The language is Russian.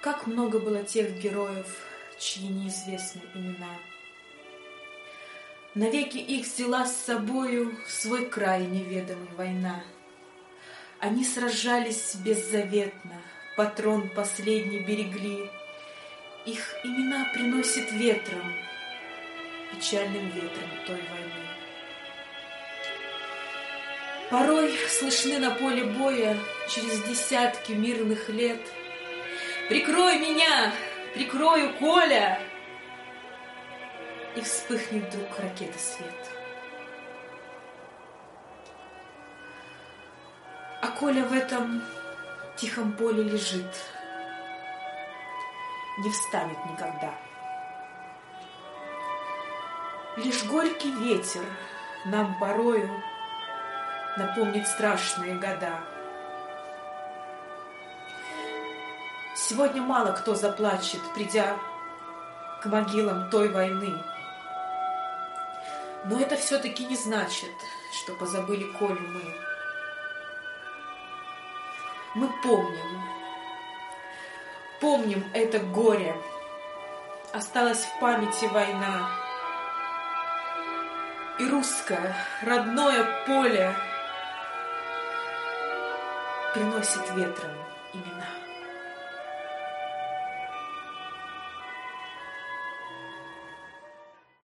Как много было тех героев, чьи неизвестны имена. Навеки их взяла с собою в свой край неведомый война. Они сражались беззаветно, патрон последний берегли. Их имена приносит ветром, печальным ветром той войны. Порой слышны на поле боя через десятки мирных лет: «Прикрой меня! Прикрою, Коля!» И вспыхнет вдруг ракета свет. А Коля в этом тихом поле лежит, не встанет никогда. Лишь горький ветер нам порою напомнит страшные года. Сегодня мало кто заплачет, придя к могилам той войны. Но это все-таки не значит, что позабыли Колю мы. Мы помним это горе. Осталась в памяти война. И русское, родное поле приносит ветром имена.